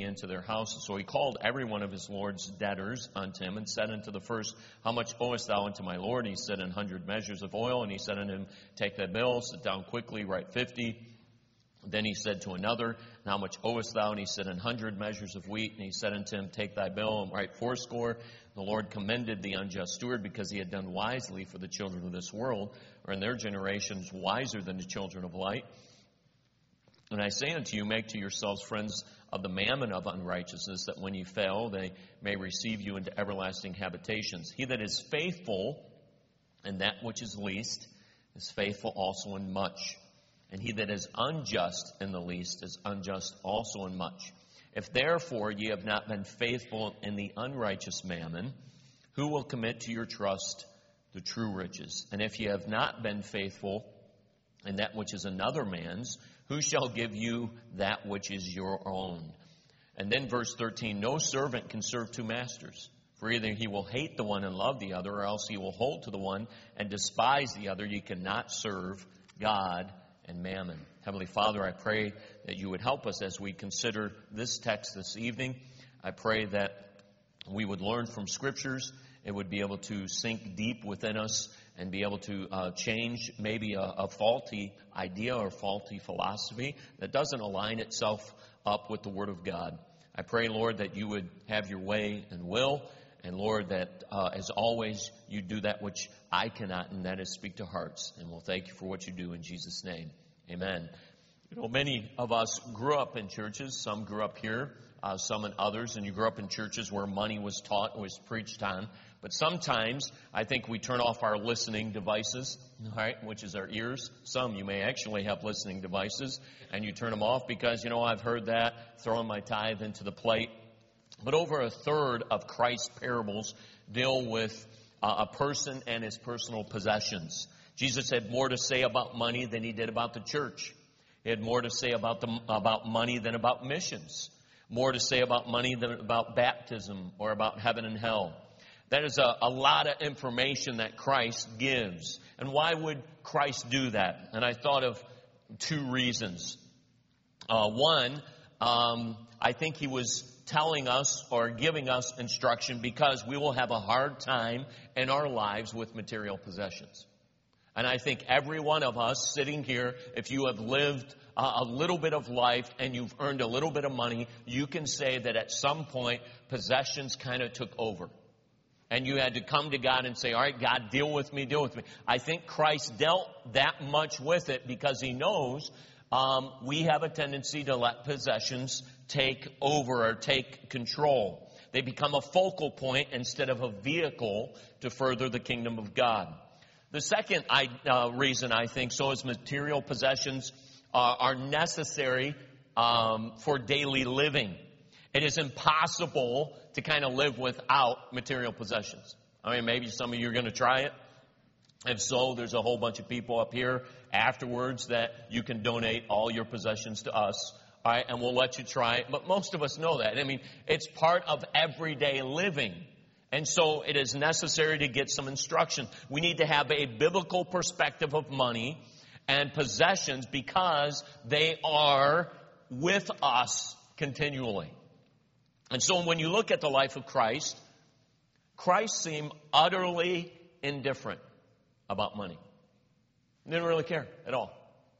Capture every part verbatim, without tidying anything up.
into their houses. So he called every one of his lord's debtors unto him, and said unto the first, How much owest thou unto my lord? And he said, An hundred measures of oil. And he said unto him, Take thy bill, sit down quickly, write fifty. Then he said to another, And how much owest thou? And he said, An hundred measures of wheat. And he said unto him, Take thy bill, and write fourscore. The Lord commended the unjust steward, because he had done wisely for the children of this world, or in their generations wiser than the children of light. And I say unto you, make to yourselves friends of the mammon of unrighteousness, that when you fail, they may receive you into everlasting habitations. He that is faithful in that which is least is faithful also in much. And he that is unjust in the least is unjust also in much. If therefore ye have not been faithful in the unrighteous mammon, who will commit to your trust the true riches? And if ye have not been faithful in that which is another man's, who shall give you that which is your own? And then verse thirteen, No servant can serve two masters, for either he will hate the one and love the other, or else he will hold to the one and despise the other. You cannot serve God and mammon. Heavenly Father, I pray that you would help us as we consider this text this evening. I pray that we would learn from Scriptures. It would be able to sink deep within us and be able to uh, change maybe a, a faulty idea or faulty philosophy that doesn't align itself up with the Word of God. I pray, Lord, that you would have your way and will. And, Lord, that uh, as always, you do that which I cannot, and that is speak to hearts. And we'll thank you for what you do in Jesus' name. Amen. You know, many of us grew up in churches. Some grew up here, uh, some in others. And you grew up in churches where money was taught, was preached on. But sometimes I think we turn off our listening devices, right, which is our ears. Some you may actually have listening devices, and you turn them off because, you know, I've heard that, throwing my tithe into the plate. But over a third of Christ's parables deal with uh, a person and his personal possessions. Jesus had more to say about money than he did about the church. He had more to say about the, about money than about missions. More to say about money than about baptism or about heaven and hell. That is a, a lot of information that Christ gives. And why would Christ do that? And I thought of two reasons. Uh, one, um, I think he was telling us or giving us instruction because we will have a hard time in our lives with material possessions. And I think every one of us sitting here, if you have lived a little bit of life and you've earned a little bit of money, you can say that at some point possessions kind of took over. And you had to come to God and say, all right, God, deal with me, deal with me. I think Christ dealt that much with it because he knows um, we have a tendency to let possessions take over or take control. They become a focal point instead of a vehicle to further the kingdom of God. The second I, uh, reason I think so is material possessions uh, are necessary um, for daily living. It is impossible to kind of live without material possessions. I mean, maybe some of you are going to try it. If so, there's a whole bunch of people up here afterwards that you can donate all your possessions to us. All right, and we'll let you try it. But most of us know that. I mean, it's part of everyday living. And so it is necessary to get some instruction. We need to have a biblical perspective of money and possessions because they are with us continually. And so when you look at the life of Christ, Christ seemed utterly indifferent about money. He didn't really care at all.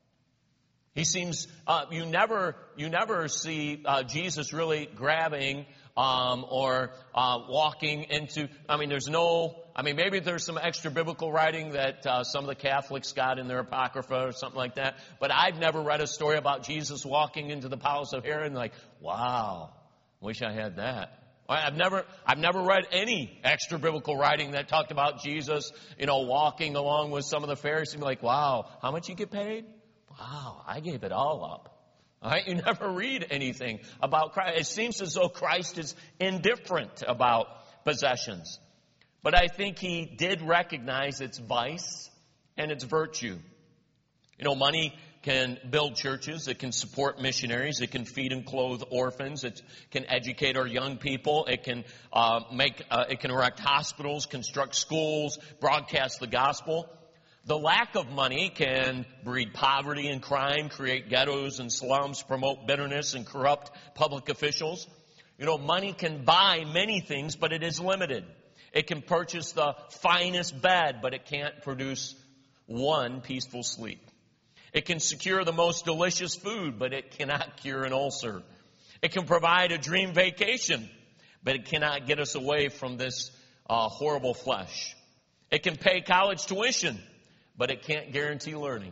He seems, uh, you never, you never see uh, Jesus really grabbing um, or uh, walking into, I mean, there's no, I mean, maybe there's some extra biblical writing that uh, some of the Catholics got in their Apocrypha or something like that. But I've never read a story about Jesus walking into the palace of Herod and like, wow, wish I had that. I've never, I've never read any extra biblical writing that talked about Jesus, you know, walking along with some of the Pharisees and be like, wow, how much you get paid? Wow, I gave it all up. All right, you never read anything about Christ. It seems as though Christ is indifferent about possessions. But I think he did recognize its vice and its virtue. You know, money can build churches, it can support missionaries, it can feed and clothe orphans, it can educate our young people, it can uh, make, uh, it can erect hospitals, construct schools, broadcast the gospel. The lack of money can breed poverty and crime, create ghettos and slums, promote bitterness and corrupt public officials. You know, money can buy many things, but it is limited. It can purchase the finest bed, but it can't produce one peaceful sleep. It can secure the most delicious food, but it cannot cure an ulcer. It can provide a dream vacation, but it cannot get us away from this uh, horrible flesh. It can pay college tuition, but it can't guarantee learning.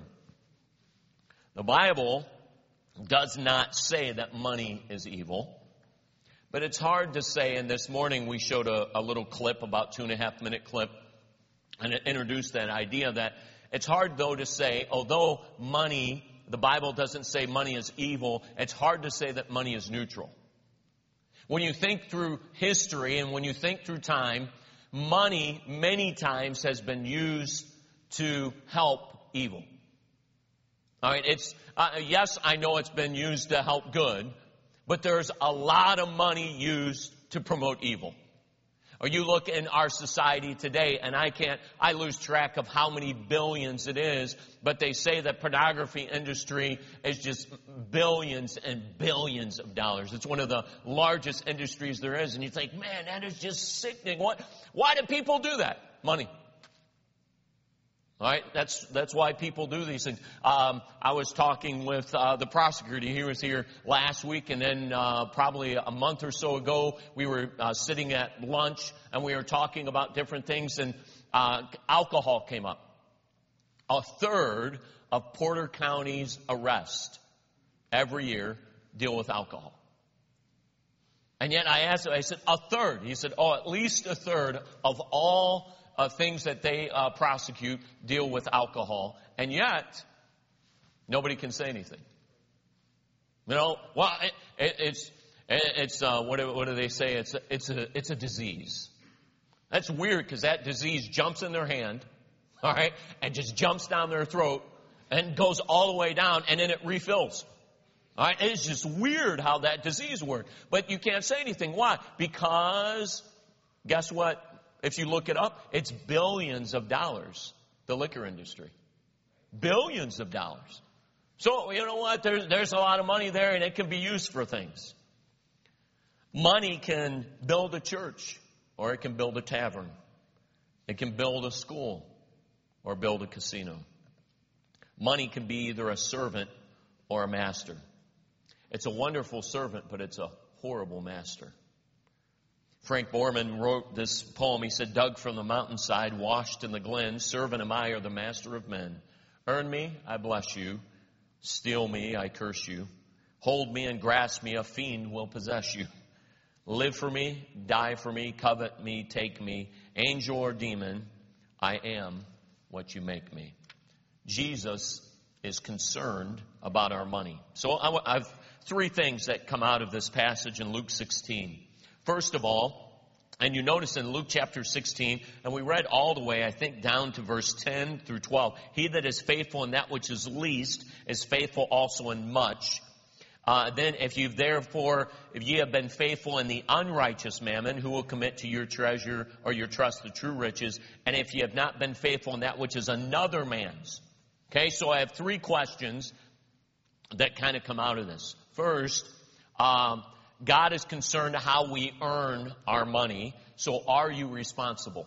The Bible does not say that money is evil. But it's hard to say, and this morning we showed a, a little clip, about two and a half minute clip, and it introduced that idea that it's hard, though, to say, although money, the Bible doesn't say money is evil, it's hard to say that money is neutral. When you think through history and when you think through time, money many times has been used to help evil. All right, it's, uh, yes, I know it's been used to help good, but there's a lot of money used to promote evil. Or you look in our society today, and I can't, I lose track of how many billions it is, but they say that pornography industry is just billions and billions of dollars. It's one of the largest industries there is. And you think, man, that is just sickening. What, why do people do that? Money. All right, that's that's why people do these things. Um, I was talking with uh, the prosecutor. He was here last week, and then uh, probably a month or so ago, we were uh, sitting at lunch, and we were talking about different things, and uh, alcohol came up. A third of Porter County's arrests every year deal with alcohol. And yet I asked him, I said, a third. He said, oh, at least a third of all Uh, things that they uh, prosecute deal with alcohol, and yet nobody can say anything. You know, well, it, it, it's it's uh, what, do, what do they say? It's a, it's a it's a disease. That's weird because that disease jumps in their hand, all right, and just jumps down their throat and goes all the way down, and then it refills. All right, it's just weird how that disease works. But you can't say anything. Why? Because guess what? If you look it up, it's billions of dollars, the liquor industry. Billions of dollars. So, you know what? There's, there's a lot of money there, and it can be used for things. Money can build a church, or it can build a tavern. It can build a school, or build a casino. Money can be either a servant or a master. It's a wonderful servant, but it's a horrible master. Frank Borman wrote this poem. He said, dug from the mountainside, washed in the glen, servant am I or the master of men. Earn me, I bless you. Steal me, I curse you. Hold me and grasp me, a fiend will possess you. Live for me, die for me, covet me, take me. Angel or demon, I am what you make me. Jesus is concerned about our money. So I have three things that come out of this passage in Luke sixteen. First of all, and you notice in Luke chapter sixteen, and we read all the way, I think, down to verse ten through twelve. He that is faithful in that which is least is faithful also in much. Uh, then if you therefore, if ye have been faithful in the unrighteous mammon, who will commit to your treasure or your trust the true riches? And if ye have not been faithful in that which is another man's. Okay, so I have three questions that kind of come out of this. First, um, God is concerned how we earn our money. So are you responsible?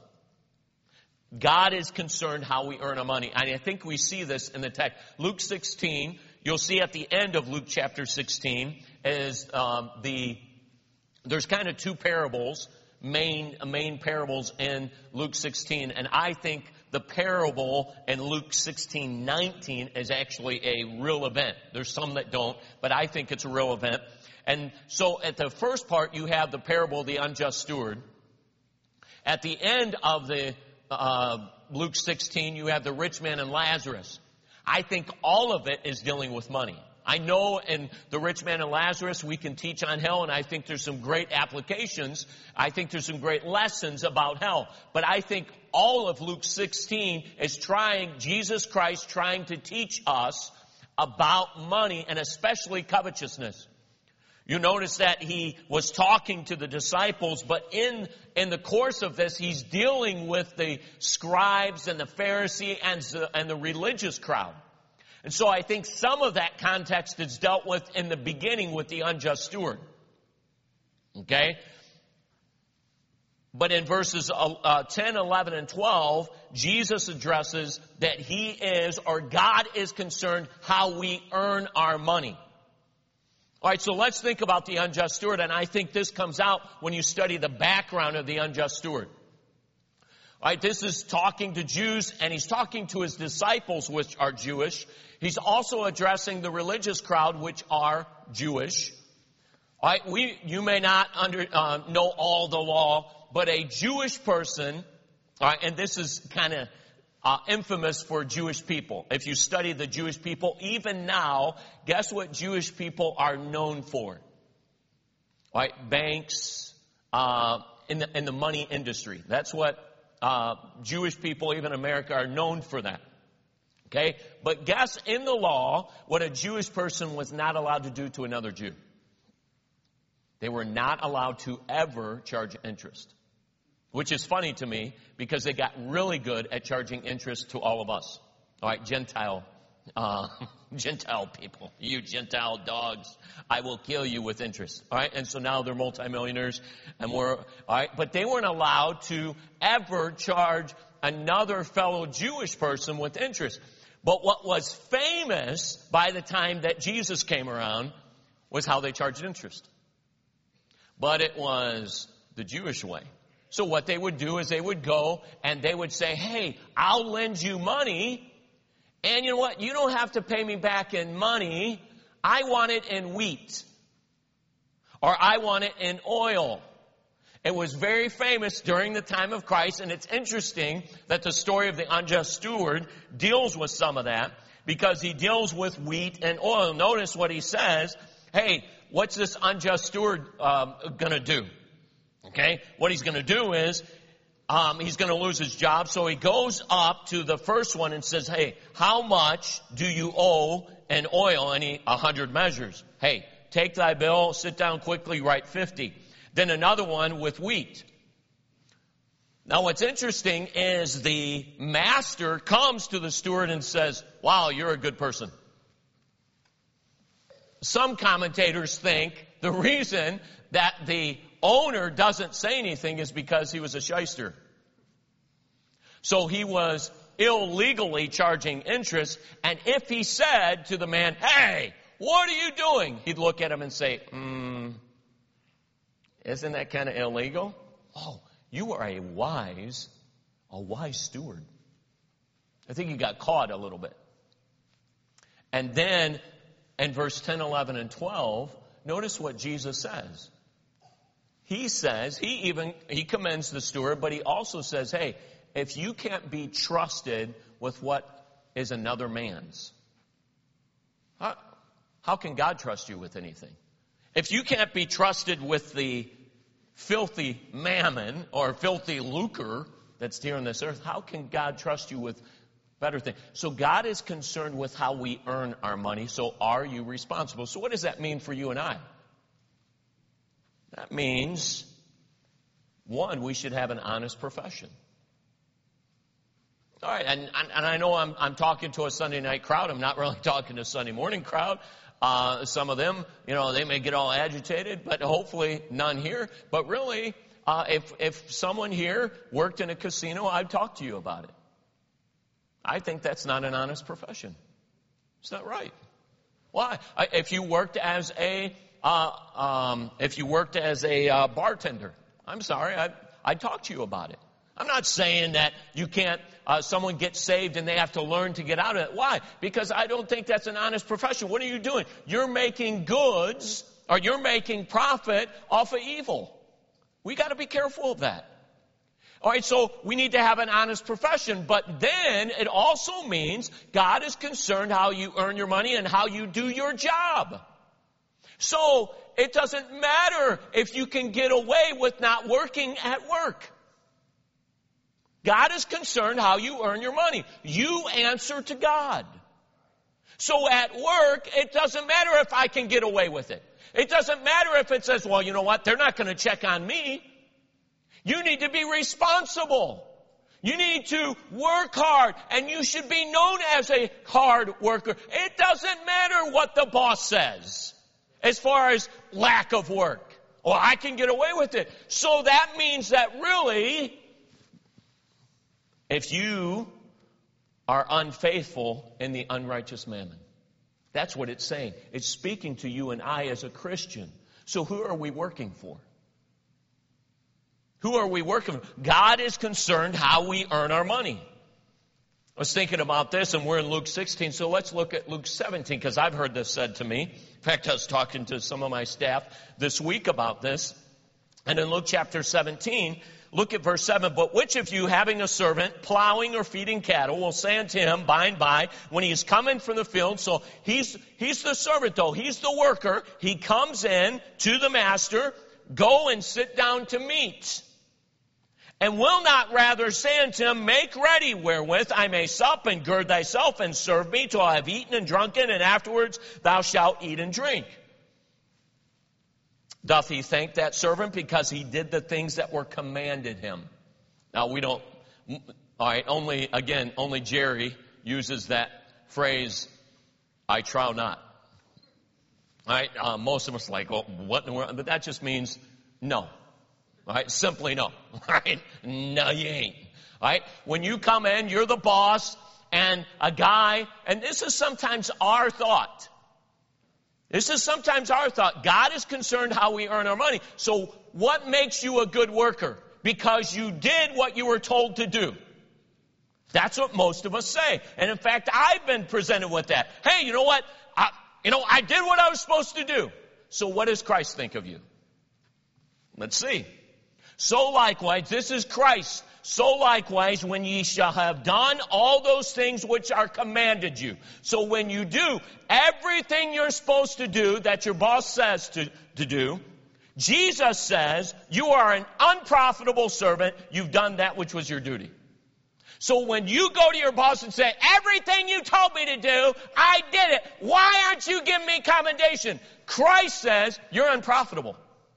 God is concerned how we earn our money. And I think we see this in the text. Luke sixteen, you'll see at the end of Luke chapter sixteen, is um, the, there's kind of two parables, main, main parables in Luke sixteen. And I think the parable in Luke sixteen nineteen is actually a real event. There's some that don't, but I think it's a real event. And so at the first part, you have the parable of the unjust steward. At the end of the uh, Luke sixteen, you have the rich man and Lazarus. I think all of it is dealing with money. I know in the rich man and Lazarus, we can teach on hell, and I think there's some great applications. I think there's some great lessons about hell. But I think all of Luke sixteen is trying, Jesus Christ trying to teach us about money, and especially covetousness. You notice that he was talking to the disciples, but in, in the course of this, he's dealing with the scribes and the Pharisee and the, and the religious crowd. And so I think some of that context is dealt with in the beginning with the unjust steward. Okay? But in verses uh, ten, eleven, and twelve, Jesus addresses that he is, or God is concerned how we earn our money. All right, so let's think about the unjust steward, and I think this comes out when you study the background of the unjust steward. All right, this is talking to Jews, and he's talking to his disciples, which are Jewish. He's also addressing the religious crowd, which are Jewish. All right, we, you may not under, uh, know all the law, but a Jewish person, all right, and this is kind of uh, infamous for Jewish people. If you study the Jewish people, even now, guess what Jewish people are known for? All right, banks, uh, in the, in the money industry. That's what uh, Jewish people, even America, are known for that. Okay, but guess in the law what a Jewish person was not allowed to do to another Jew. They were not allowed to ever charge interest. Which is funny to me because they got really good at charging interest to all of us. All right, Gentile, uh, Gentile people, you Gentile dogs, I will kill you with interest. All right, and so now they're multimillionaires, and we're all right. But they weren't allowed to ever charge another fellow Jewish person with interest. But what was famous by the time that Jesus came around was how they charged interest. But it was the Jewish way. So what they would do is they would go and they would say, hey, I'll lend you money. And you know what? You don't have to pay me back in money. I want it in wheat. Or I want it in oil. It was very famous during the time of Christ. And it's interesting that the story of the unjust steward deals with some of that. Because he deals with wheat and oil. Notice what he says. Hey, what's this unjust steward um, going to do? Okay, what he's going to do is um, he's going to lose his job. So he goes up to the first one and says, hey, how much do you owe in oil? And he, a hundred measures. Hey, take thy bill, sit down quickly, write fifty. Then another one with wheat. Now what's interesting is the master comes to the steward and says, wow, you're a good person. Some commentators think the reason that the owner doesn't say anything is because he was a shyster. So he was illegally charging interest. And if he said to the man, hey, what are you doing? He'd look at him and say, hmm, isn't that kind of illegal? Oh, you are a wise, a wise steward. I think he got caught a little bit. And then in verse ten, eleven, and twelve, notice what Jesus says. He says, he even, he commends the steward, but he also says, hey, if you can't be trusted with what is another man's, how, how can God trust you with anything? If you can't be trusted with the filthy mammon or filthy lucre that's here on this earth, how can God trust you with better things? So God is concerned with how we earn our money. So are you responsible? So what does that mean for you and I? That means, one, we should have an honest profession. All right, and, and I know I'm, I'm talking to a Sunday night crowd. I'm not really talking to a Sunday morning crowd. Uh, some of them, you know, they may get all agitated, but hopefully none here. But really, uh, if, if someone here worked in a casino, I'd talk to you about it. I think that's not an honest profession. It's not right. Why? I, if you worked as a Uh, um, if you worked as a uh, bartender, I'm sorry, I, I'd talk to you about it. I'm not saying that you can't, uh, someone gets saved and they have to learn to get out of it. Why? Because I don't think that's an honest profession. What are you doing? You're making goods, or you're making profit off of evil. We got to be careful of that. All right, so we need to have an honest profession, but then it also means God is concerned how you earn your money and how you do your job. So it doesn't matter if you can get away with not working at work. God is concerned how you earn your money. You answer to God. So at work, it doesn't matter if I can get away with it. It doesn't matter if it says, well, you know what? They're not going to check on me. You need to be responsible. You need to work hard, and you should be known as a hard worker. It doesn't matter what the boss says as far as lack of work. Well, I can get away with it. So that means that really, if you are unfaithful in the unrighteous mammon, that's what it's saying. It's speaking to you and I as a Christian. So who are we working for? Who are we working for? God is concerned how we earn our money. I was thinking about this, and we're in Luke sixteen, so let's look at Luke seventeen, because I've heard this said to me. In fact, I was talking to some of my staff this week about this. And in Luke chapter seventeen, look at verse seven. But which of you, having a servant, plowing or feeding cattle, will say unto him by and by, when he is coming from the field, so he's, he's the servant though, he's the worker, he comes in to the master, go and sit down to meat. And will not rather say unto him, make ready wherewith I may sup, and gird thyself, and serve me till I have eaten and drunken, and afterwards thou shalt eat and drink. Doth he thank that servant because he did the things that were commanded him? Now we don't, all right, only, again, only Jerry uses that phrase, I trow not. All right, uh, most of us are like, well, what in the world? But that just means no. All right, simply no. All right, no, you ain't. All right, when you come in, you're the boss, and a guy, and this is sometimes our thought. This is sometimes our thought. God is concerned how we earn our money. So what makes you a good worker? Because you did what you were told to do. That's what most of us say. And in fact, I've been presented with that. Hey, you know what? I, you know, I did what I was supposed to do. So what does Christ think of you? Let's see. So likewise, this is Christ. So likewise, when ye shall have done all those things which are commanded you. So when you do everything you're supposed to do that your boss says to, to do, Jesus says you are an unprofitable servant. You've done that which was your duty. So when you go to your boss and say, everything you told me to do, I did it. Why aren't you giving me commendation? Christ says you're unprofitable.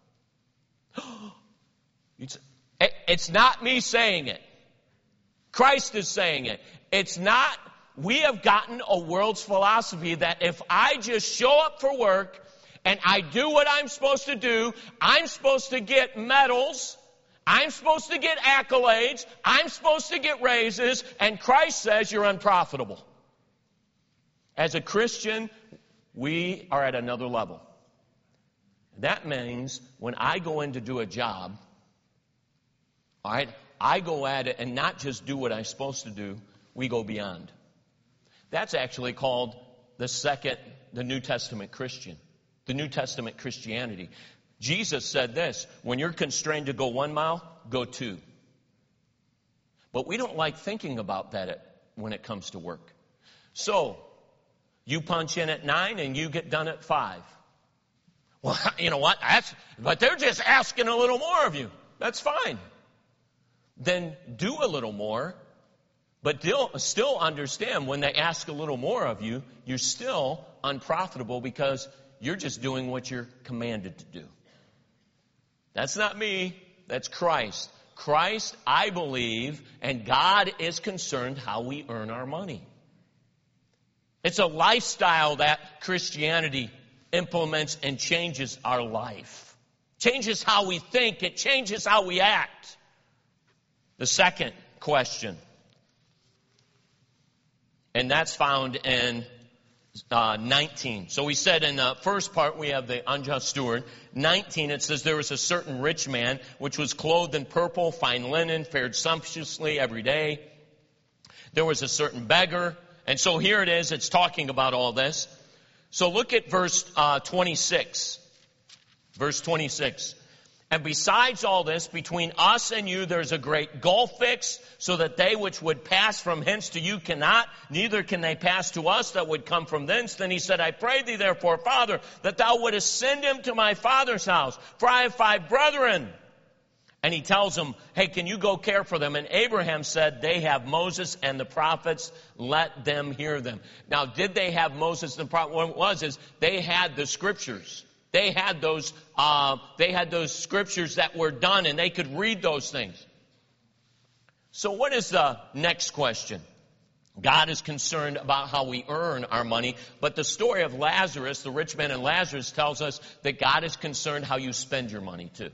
It's not me saying it. Christ is saying it. It's not, we have gotten a world's philosophy that if I just show up for work and I do what I'm supposed to do, I'm supposed to get medals, I'm supposed to get accolades, I'm supposed to get raises, and Christ says you're unprofitable. As a Christian, we are at another level. That means when I go in to do a job, all right, I go at it and not just do what I'm supposed to do, we go beyond. That's actually called the second, the New Testament Christian, the New Testament Christianity. Jesus said this, when you're constrained to go one mile, go two. But we don't like thinking about that when it comes to work. So, you punch in at nine and you get done at five. Well, you know what? That's, but they're just asking a little more of you. That's fine. Then do a little more, but still understand when they ask a little more of you, you're still unprofitable because you're just doing what you're commanded to do. That's not me. That's Christ. Christ, I believe, and God is concerned how we earn our money. It's a lifestyle that Christianity implements and changes our life. Changes how we think. It changes how we act. The second question, and that's found in uh, nineteen. So we said in the first part we have the unjust steward. nineteen, it says, there was a certain rich man which was clothed in purple, fine linen, fared sumptuously every day. There was a certain beggar. And so here it is, it's talking about all this. So look at verse uh, twenty-six. Verse twenty-six. And besides all this, between us and you there's a great gulf fixed, so that they which would pass from hence to you cannot, neither can they pass to us that would come from thence. Then he said, I pray thee therefore, Father, that thou wouldest send him to my father's house, for I have five brethren. And he tells him, hey, can you go care for them? And Abraham said, they have Moses and the prophets, let them hear them. Now, did they have Moses and the prophets? What it was is they had the scriptures. They had those, uh, they had those scriptures that were done, and they could read those things. So what is the next question? God is concerned about how we earn our money, but the story of Lazarus, the rich man and Lazarus, tells us that God is concerned how you spend your money too.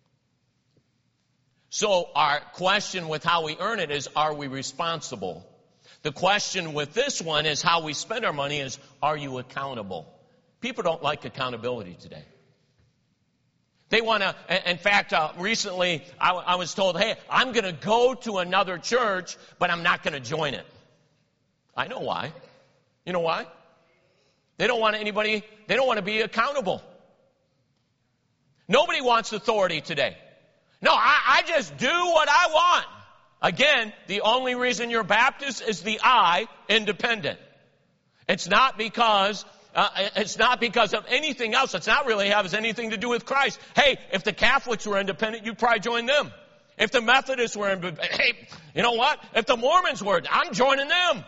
So our question with how we earn it is, are we responsible? The question with this one is how we spend our money is, are you accountable? People don't like accountability today. They want to, in fact, uh, recently I, I was told, hey, I'm going to go to another church, but I'm not going to join it. I know why. You know why? They don't want anybody, they don't want to be accountable. Nobody wants authority today. No, I, I just do what I want. Again, the only reason you're Baptist is the I, independent. It's not because uh, it's not because of anything else. It's not really has anything to do with Christ. Hey, if the Catholics were independent, you'd probably join them. If the Methodists were independent, hey, you know what? If the Mormons were, I'm joining them.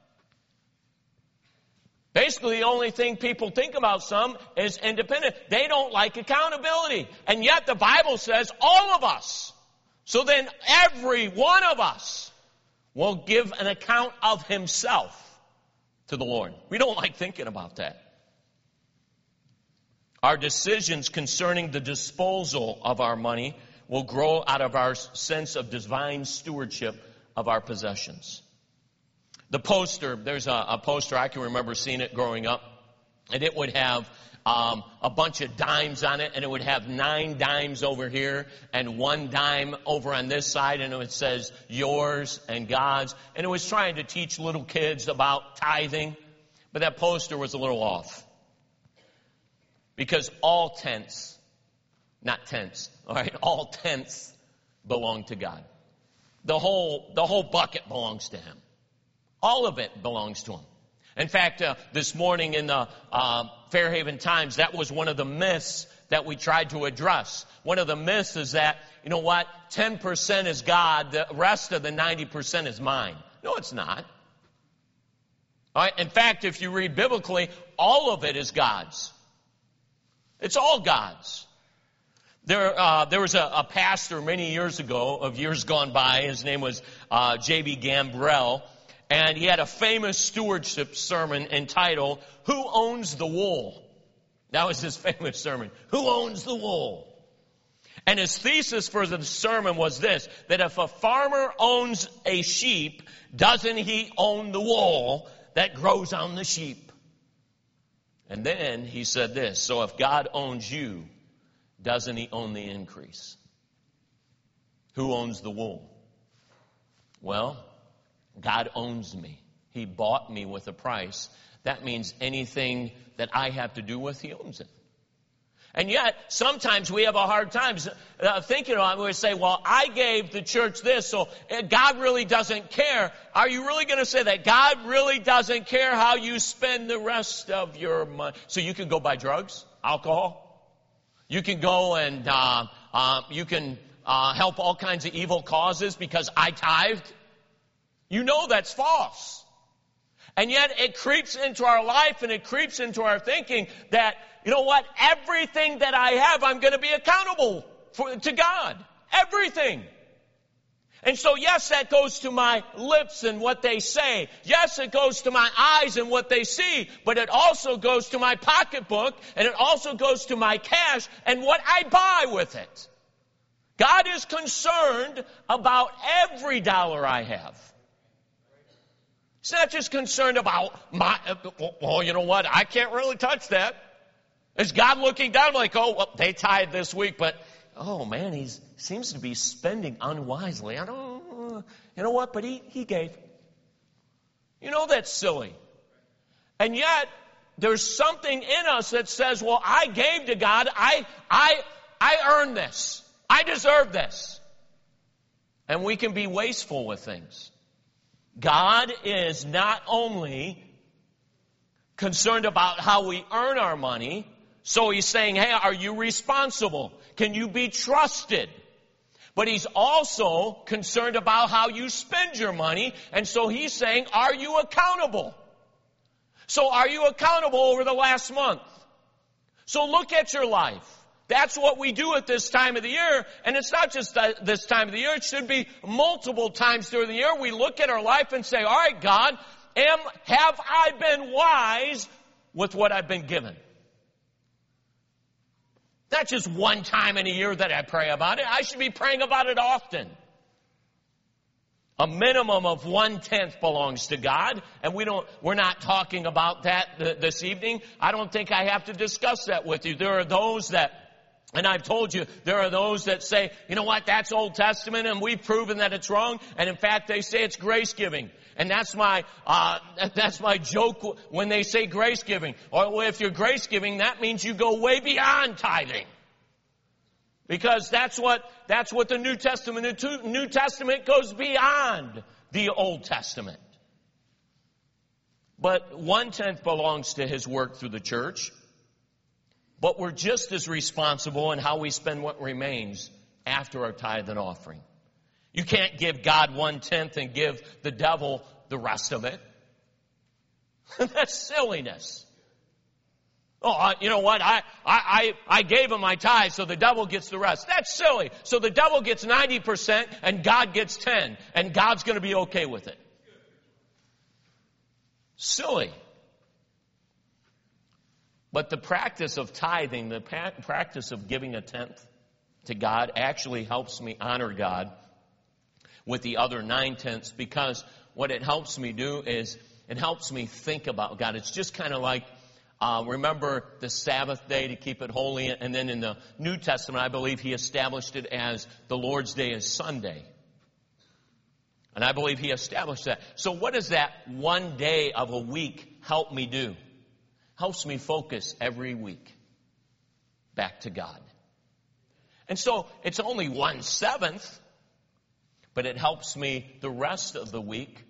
Basically, the only thing people think about some is independent. They don't like accountability. And yet the Bible says all of us. So then every one of us will give an account of himself to the Lord. We don't like thinking about that. Our decisions concerning the disposal of our money will grow out of our sense of divine stewardship of our possessions. The poster, there's a, a poster, I can remember seeing it growing up, and it would have um, a bunch of dimes on it, and it would have nine dimes over here and one dime over on this side, and it says yours and God's. And it was trying to teach little kids about tithing, but that poster was a little off. Because all tenths, not tenths, all right, all tenths belong to God. The whole, the whole bucket belongs to Him. All of it belongs to Him. In fact, uh, this morning in the uh, Fairhaven Times, that was one of the myths that we tried to address. One of the myths is that, you know what, ten percent is God, the rest of the ninety percent is mine. No, it's not. All right? In fact, if you read biblically, all of it is God's. It's all God's. There, uh, there was a, a pastor many years ago, of years gone by. His name was uh, J B Gambrell. And he had a famous stewardship sermon entitled, Who Owns the Wool? That was his famous sermon. Who owns the wool? And his thesis for the sermon was this, that if a farmer owns a sheep, doesn't he own the wool that grows on the sheep? And then he said this, so if God owns you, doesn't He own the increase? Who owns the wool? Well, God owns me. He bought me with a price. That means anything that I have to do with, He owns it. And yet, sometimes we have a hard time uh, thinking about it. We say, well, I gave the church this, so God really doesn't care. Are you really going to say that? God really doesn't care how you spend the rest of your money. So you can go buy drugs, alcohol. You can go and uh, uh, you can uh, help all kinds of evil causes because I tithed. You know that's false. And yet it creeps into our life and it creeps into our thinking that, you know what, everything that I have, I'm going to be accountable for, to God. Everything. And so yes, that goes to my lips and what they say. Yes, it goes to my eyes and what they see. But it also goes to my pocketbook and it also goes to my cash and what I buy with it. God is concerned about every dollar I have. He's not just concerned about my, well, you know what, I can't really touch that. Is God looking down like, oh, well, they tithe this week, but, oh man, he seems to be spending unwisely. I don't, you know what, but he, he gave. You know that's silly. And yet, there's something in us that says, well, I gave to God, I, I, I earned this. I deserve this. And we can be wasteful with things. God is not only concerned about how we earn our money, so He's saying, hey, are you responsible? Can you be trusted? But He's also concerned about how you spend your money, and so He's saying, are you accountable? So are you accountable over the last month? So look at your life. That's what we do at this time of the year. And it's not just this time of the year. It should be multiple times during the year. We look at our life and say, all right, God, am, have I been wise with what I've been given? Not just one time in a year that I pray about it. I should be praying about it often. A minimum of one-tenth belongs to God, and we don't, we're not talking about that th- this evening. I don't think I have to discuss that with you. There are those that, and I've told you, there are those that say, you know what, that's Old Testament, and we've proven that it's wrong, and in fact, they say it's grace-giving. And that's my, uh, that's my joke when they say grace-giving. Or if you're grace-giving, that means you go way beyond tithing. Because that's what, that's what the New Testament, the New Testament goes beyond the Old Testament. But one-tenth belongs to His work through the church. But we're just as responsible in how we spend what remains after our tithe and offering. You can't give God one-tenth and give the devil the rest of it. That's silliness. Oh, you know what? I, I, I gave him my tithe, so the devil gets the rest. That's silly. So the devil gets ninety percent and God gets ten. And God's going to be okay with it. Silly. But the practice of tithing, the practice of giving a tenth to God actually helps me honor God with the other nine tenths, because what it helps me do is it helps me think about God. It's just kind of like, Uh, remember the Sabbath day to keep it holy. And then in the New Testament, I believe He established it as the Lord's Day is Sunday. And I believe He established that. So what does that one day of a week help me do? Helps me focus every week back to God. And so it's only one seventh, but it helps me the rest of the week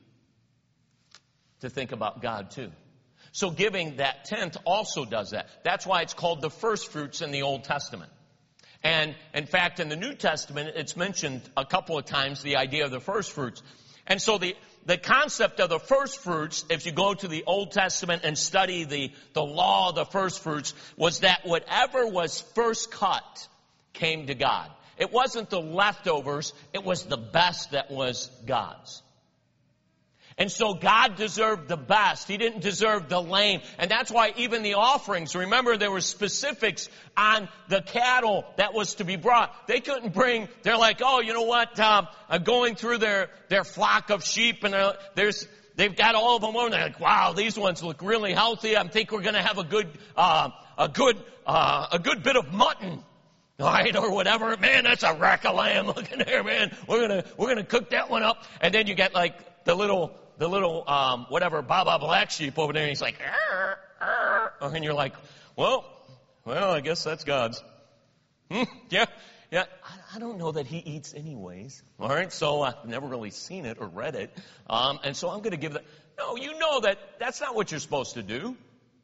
to think about God too. So giving that tenth also does that. That's why it's called the first fruits in the Old Testament. And in fact, in the New Testament, it's mentioned a couple of times, the idea of the first fruits. And so the, the concept of the first fruits, if you go to the Old Testament and study the, the law of the first fruits, was that whatever was first cut came to God. It wasn't the leftovers, it was the best that was God's. And so God deserved the best. He didn't deserve the lame. And that's why even the offerings, remember there were specifics on the cattle that was to be brought. They couldn't bring, they're like, oh, you know what, um, I'm going through their, their flock of sheep and uh, there's, they've got all of them over. They're like, wow, these ones look really healthy. I think we're going to have a good, uh, a good, uh, a good bit of mutton. All right, or whatever. Man, that's a rack of lamb. Look at there, man. We're going to, we're going to cook that one up. And then you get like the little, the little, um, whatever, Baba Black Sheep over there, and he's like, arr, arr. And you're like, well, well, I guess that's God's. Hmm, yeah, yeah. I, I don't know that He eats anyways. All right, so I've never really seen it or read it. Um, and so I'm going to give that. No, you know that that's not what you're supposed to do.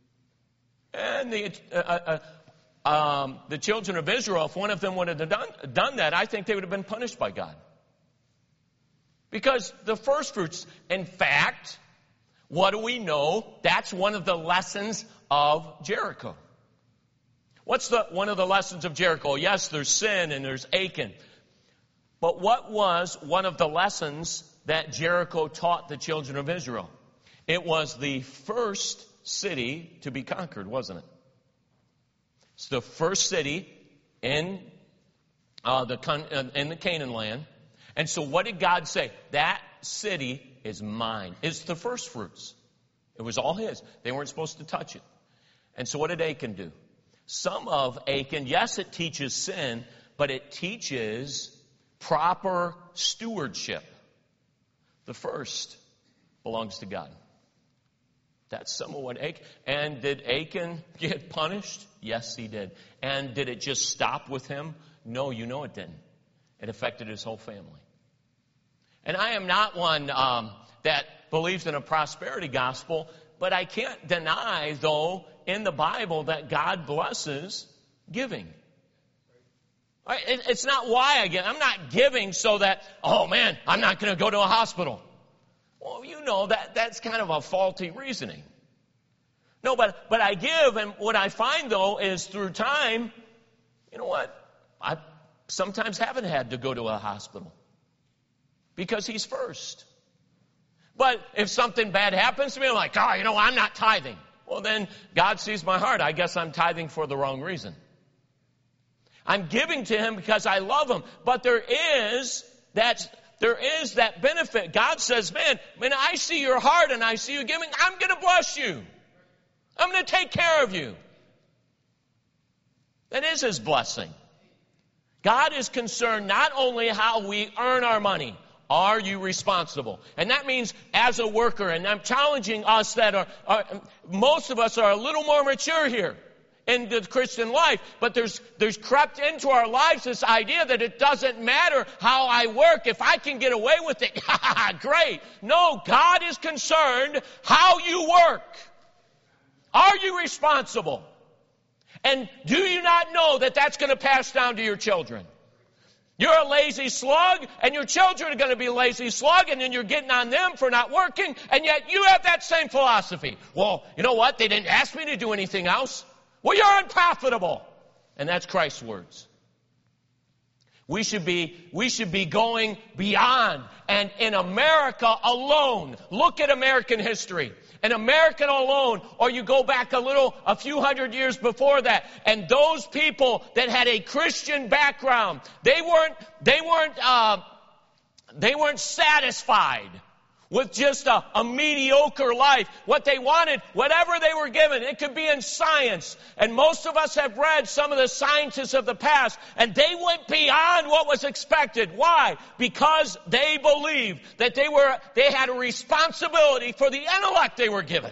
And the, uh, uh, um, the children of Israel, if one of them would have done, done that, I think they would have been punished by God. Because the first fruits, in fact, what do we know? That's one of the lessons of Jericho. What's the one of the lessons of Jericho? Yes, there's sin and there's Achan. But what was one of the lessons that Jericho taught the children of Israel? It was the first city to be conquered, wasn't it? It's the first city in uh, the in the Canaan land. And so what did God say? That city is mine. It's the first fruits. It was all His. They weren't supposed to touch it. And so what did Achan do? Some of Achan, yes, it teaches sin, but it teaches proper stewardship. The first belongs to God. That's some of what Achan. And did Achan get punished? Yes, he did. And did it just stop with him? No, you know it didn't. It affected his whole family. And I am not one um, that believes in a prosperity gospel, but I can't deny, though, in the Bible that God blesses giving. Right? It, it's not why I give. I'm not giving so that, oh man, I'm not going to go to a hospital. Well, you know, that that's kind of a faulty reasoning. No, but, but I give, and what I find, though, is through time, you know what? I sometimes haven't had to go to a hospital because he's first. But if something bad happens to me, I'm like, oh, you know, I'm not tithing. Well, then God sees my heart. I guess I'm tithing for the wrong reason. I'm giving to him because I love him. But there is that, there is that benefit. God says, man, when I see your heart and I see you giving, I'm going to bless you. I'm going to take care of you. That is his blessing. God is concerned not only how we earn our money. Are you responsible? And that means as a worker, and I'm challenging us that are, are most of us are a little more mature here in the Christian life, but there's there's crept into our lives this idea that it doesn't matter how I work. If I can get away with it, great. No, God is concerned how you work. Are you responsible? And do you not know that that's going to pass down to your children? You're a lazy slug, and your children are going to be lazy slug, and then you're getting on them for not working, and yet you have that same philosophy. Well, you know what? They didn't ask me to do anything else. Well, you're unprofitable. And that's Christ's words. We should be, we should be going beyond. And in America alone, look at American history. In America alone, or you go back a little, a few hundred years before that, and those people that had a Christian background, they weren't, they weren't, uh, they weren't satisfied with just a, a mediocre life. What they wanted, whatever they were given, it could be in science. And most of us have read some of the scientists of the past, and they went beyond what was expected. Why? Because they believed that they were, they had a responsibility for the intellect they were given.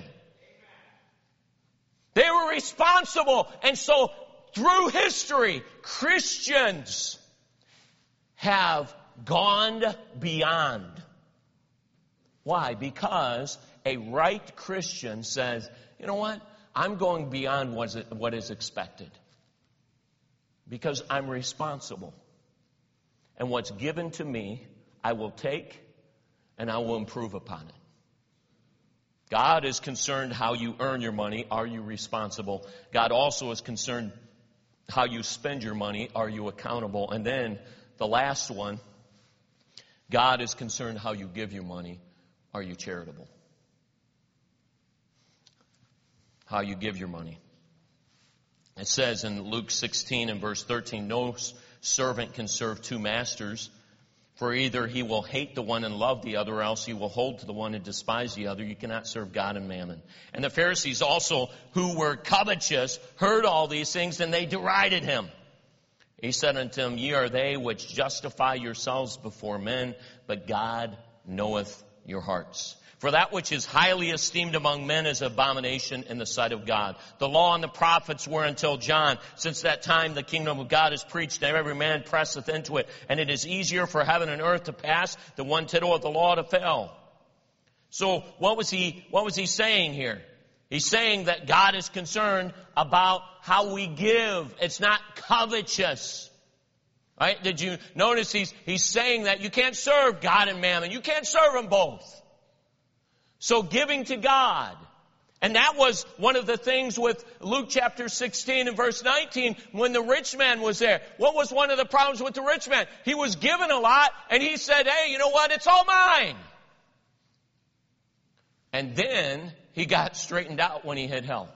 They were responsible. And so through history, Christians have gone beyond. Why? Because a right Christian says, you know what? I'm going beyond what is expected. Because I'm responsible. And what's given to me, I will take and I will improve upon it. God is concerned how you earn your money. Are you responsible? God also is concerned how you spend your money. Are you accountable? And then the last one, God is concerned how you give your money. Are you charitable? How you give your money. It says in Luke sixteen and verse thirteen, no servant can serve two masters, for either he will hate the one and love the other, or else he will hold to the one and despise the other. You cannot serve God and mammon. And the Pharisees also, who were covetous, heard all these things, and they derided him. He said unto them, ye are they which justify yourselves before men, but God knoweth your hearts. For that which is highly esteemed among men is abomination in the sight of God. The law and the prophets were until John. Since that time the kingdom of God is preached, and every man presseth into it. And it is easier for heaven and earth to pass than one tittle of the law to fail. So what was he, what was he saying here? He's saying that God is concerned about how we give. It's not covetous. Right? Did you notice he's, he's saying that you can't serve God and mammon. You can't serve them both. So giving to God. And that was one of the things with Luke chapter sixteen and verse nineteen when the rich man was there. What was one of the problems with the rich man? He was given a lot and he said, hey, you know what? It's all mine. And then he got straightened out when he hit hell.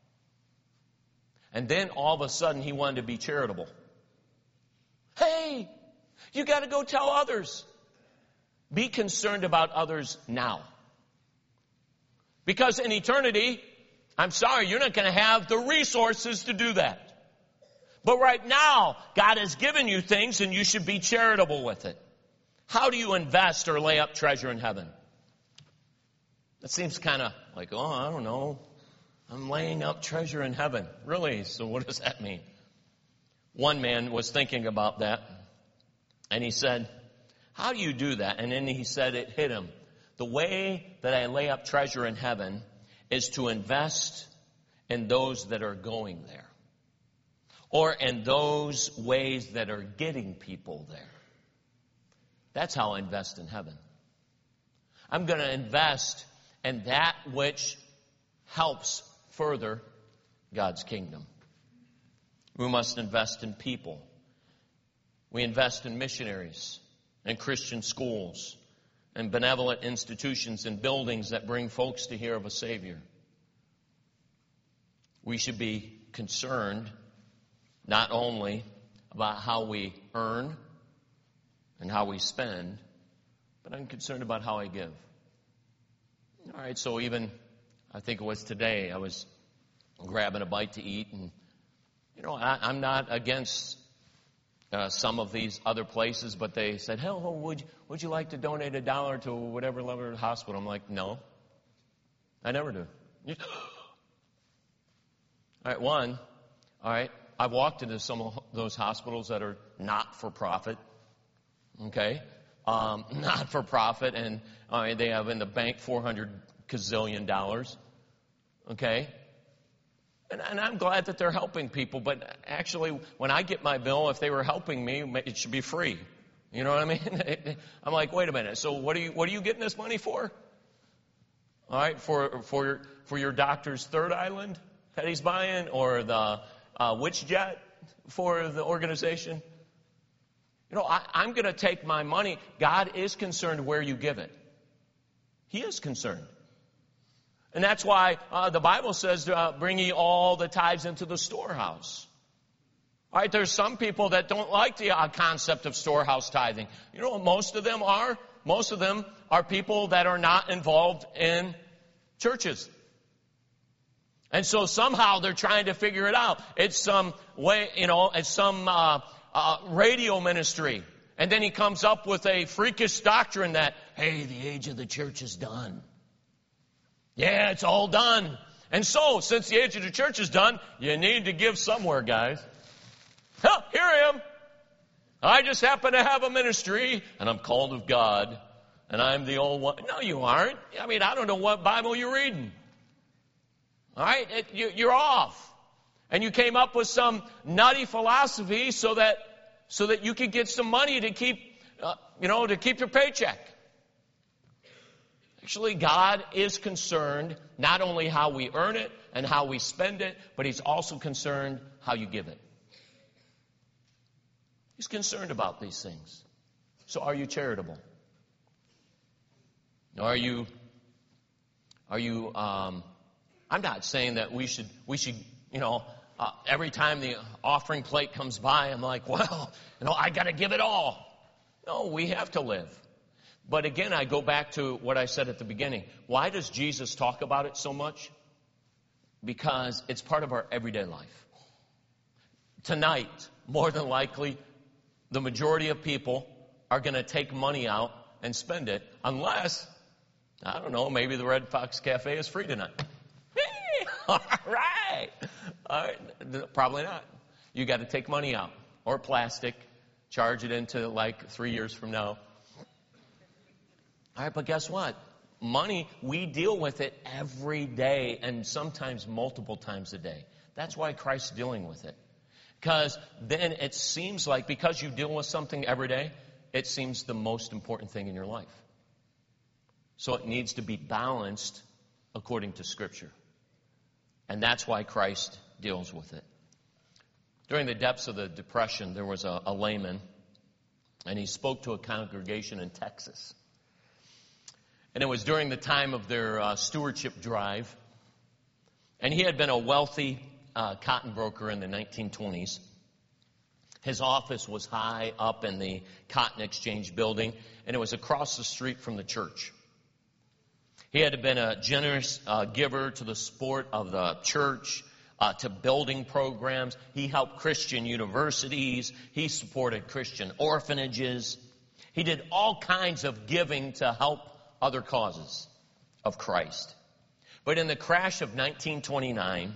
And then all of a sudden he wanted to be charitable. Hey, you got to go tell others. Be concerned about others now. Because in eternity, I'm sorry, you're not going to have the resources to do that. But right now, God has given you things and you should be charitable with it. How do you invest or lay up treasure in heaven? That seems kind of like, oh, I don't know. I'm laying up treasure in heaven. Really? So what does that mean? One man was thinking about that, and he said, how do you do that? And then he said it hit him. The way that I lay up treasure in heaven is to invest in those that are going there, or in those ways that are getting people there. That's how I invest in heaven. I'm going to invest in that which helps further God's kingdom. We must invest in people. We invest in missionaries and Christian schools and benevolent institutions and buildings that bring folks to hear of a Savior. We should be concerned not only about how we earn and how we spend, but I'm concerned about how I give. All right, so even, I think it was today, I was grabbing a bite to eat, and, you know, I, I'm not against uh, some of these other places, but they said, hell, would, would you like to donate a dollar to whatever level hospital? I'm like, no, I never do. All right, one, all right, I've walked into some of those hospitals that are not for profit, okay, um, not for profit, and uh, they have in the bank four hundred gazillion dollars, okay, and, and I'm glad that they're helping people, but actually, when I get my bill, if they were helping me, it should be free. You know what I mean? I'm like, wait a minute. So what are you what are you getting this money for? All right, for for for your doctor's third island that he's buying, or the uh, which jet for the organization? You know, I, I'm going to take my money. God is concerned where you give it. He is concerned. And that's why uh, the Bible says, uh, bring ye all the tithes into the storehouse. All right, there's some people that don't like the uh, concept of storehouse tithing. You know what most of them are? Most of them are people that are not involved in churches. And so somehow they're trying to figure it out. It's some way, you know, it's some uh, uh, radio ministry. And then he comes up with a freakish doctrine that, hey, the age of the church is done. Yeah, it's all done. And so, since the age of the church is done, you need to give somewhere, guys. Huh, here I am. I just happen to have a ministry, and I'm called of God, and I'm the old one. No, you aren't. I mean, I don't know what Bible you're reading. All right? It, you, you're off. And you came up with some nutty philosophy so that so that you could get some money to keep, uh, you know, to keep your paycheck. Actually, God is concerned not only how we earn it and how we spend it, but He's also concerned how you give it. He's concerned about these things. So are you charitable? Are you, are you, um, I'm not saying that we should, we should, you know, uh, every time the offering plate comes by, I'm like, well, you know, I got to give it all. No, we have to live. But again, I go back to what I said at the beginning. Why does Jesus talk about it so much? Because it's part of our everyday life. Tonight, more than likely, the majority of people are going to take money out and spend it unless, I don't know, maybe the Red Fox Cafe is free tonight. All right. All right. Probably not. You got to take money out or plastic, charge it into like three years from now. All right, but guess what? Money, we deal with it every day and sometimes multiple times a day. That's why Christ's dealing with it. Because then it seems like because you deal with something every day, it seems the most important thing in your life. So it needs to be balanced according to Scripture. And that's why Christ deals with it. During the depths of the Depression, there was a, a layman, and he spoke to a congregation in Texas. And it was during the time of their uh, stewardship drive. And he had been a wealthy uh, cotton broker in the nineteen twenties. His office was high up in the Cotton Exchange building, and it was across the street from the church. He had been a generous uh, giver to the support of the church, uh, to building programs. He helped Christian universities. He supported Christian orphanages. He did all kinds of giving to help other causes of Christ. But in the crash of nineteen twenty-nine,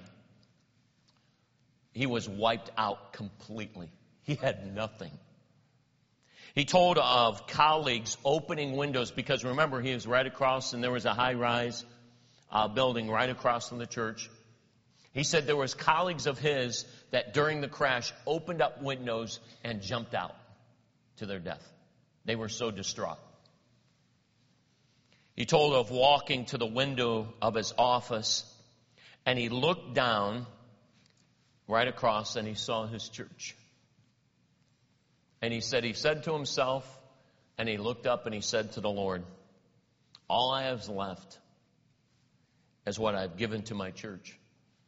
he was wiped out completely. He had nothing. He told of colleagues opening windows because, remember, he was right across and there was a high-rise uh, building right across from the church. He said there was colleagues of his that during the crash opened up windows and jumped out to their death. They were so distraught. He told of walking to the window of his office And he looked down right across and he saw his church. And he said, he said to himself, and he looked up and he said to the Lord, all I have left is what I've given to my church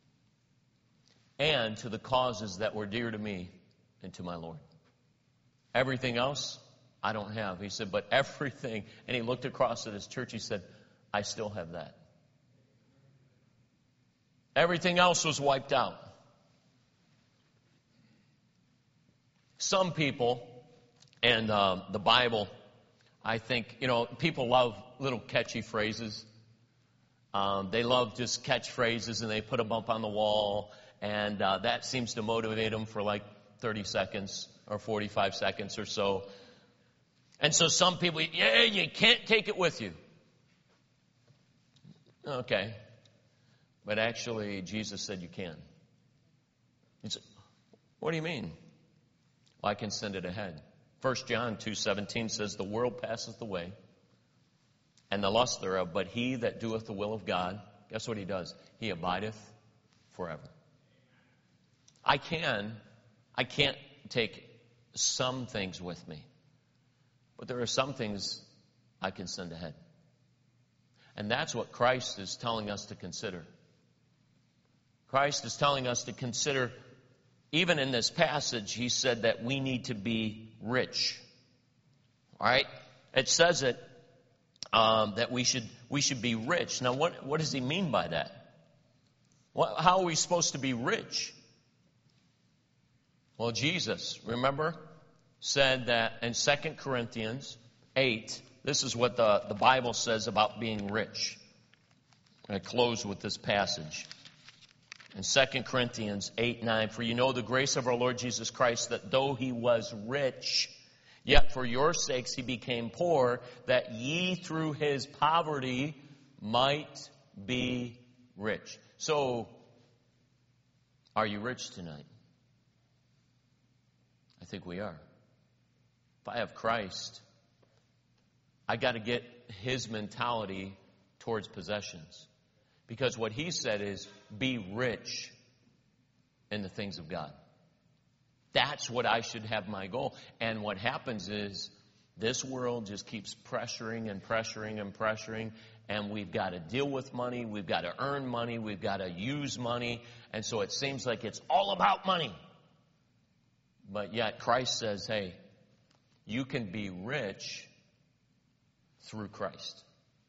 and to the causes that were dear to me and to my Lord. Everything else, I don't have. He said, but everything, and he looked across at his church, he said, I still have that. Everything else was wiped out. Some people, and uh, the Bible, I think, you know, people love little catchy phrases. Um, they love just catchphrases, and they put them up on the wall, and uh, that seems to motivate them for like thirty seconds or forty-five seconds or so. And so some people, yeah, you can't take it with you. Okay. But actually, Jesus said you can. He said, what do you mean? Well, I can send it ahead. First John two seventeen says, the world passeth away, and the lust thereof, but he that doeth the will of God, guess what he does? He abideth forever. I can, I can't take some things with me, but there are some things I can send ahead. And that's what Christ is telling us to consider. Christ is telling us to consider, even in this passage, he said that we need to be rich. All right? It says it, um, that we should we should be rich. Now, what, what does he mean by that? What, how are we supposed to be rich? Well, Jesus, remember, said that in Second Corinthians eight, this is what the, the Bible says about being rich. I close with this passage. In Second Corinthians eight nine, for you know the grace of our Lord Jesus Christ, that though he was rich, yet for your sakes he became poor, that ye through his poverty might be rich. So, are you rich tonight? I think we are. If I have Christ, I got to get his mentality towards possessions. Because what he said is, be rich in the things of God. That's what I should have my goal. And what happens is, this world just keeps pressuring and pressuring and pressuring. And we've got to deal with money. We've got to earn money. We've got to use money. And so it seems like it's all about money. But yet Christ says, hey, you can be rich through Christ.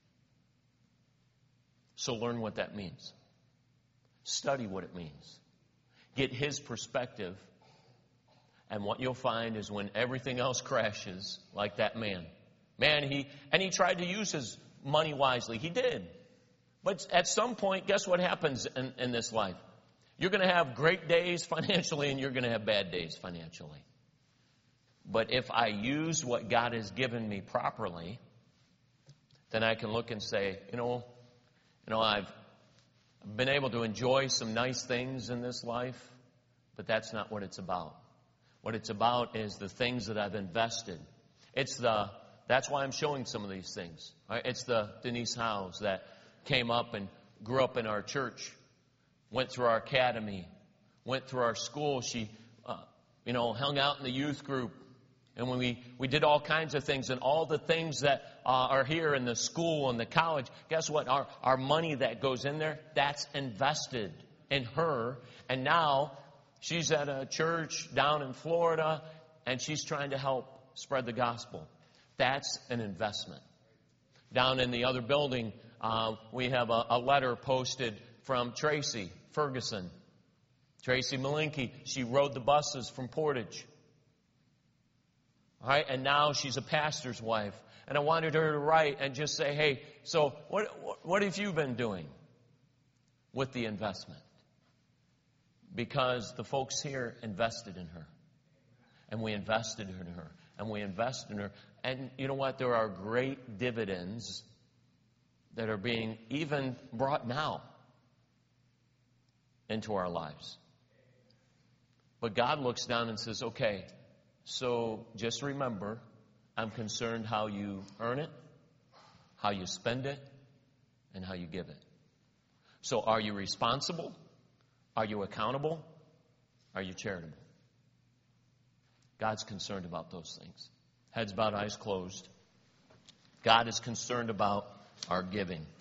So learn what that means. Study what it means. Get his perspective. And what you'll find is when everything else crashes, like that man. Man, he, and he tried to use his money wisely. He did. But at some point, guess what happens in, in this life? You're going to have great days financially, and you're going to have bad days financially. But if I use what God has given me properly, then I can look and say, you know, you know, I've been able to enjoy some nice things in this life, but that's not what it's about. What it's about is the things that I've invested. It's the, that's why I'm showing some of these things. Right? It's the Denise Howes that came up and grew up in our church, went through our academy, went through our school. She, uh, you know, hung out in the youth group. And when we, we did all kinds of things, and all the things that uh, are here in the school and the college, guess what? Our, our money that goes in there, that's invested in her. And now she's at a church down in Florida, and she's trying to help spread the gospel. That's an investment. Down in the other building, uh, we have a, a letter posted from Tracy Ferguson. Tracy Malinke, she rode the buses from Portage. All right, and now she's a pastor's wife. And I wanted her to write and just say, hey, so what, what, what have you been doing with the investment? Because the folks here invested in her. And we invested in her. And we invested in her. And you know what? There are great dividends that are being even brought now into our lives. But God looks down and says, okay, so just remember, I'm concerned how you earn it, how you spend it, and how you give it. So are you responsible? Are you accountable? Are you charitable? God's concerned about those things. Heads bowed, eyes closed. God is concerned about our giving.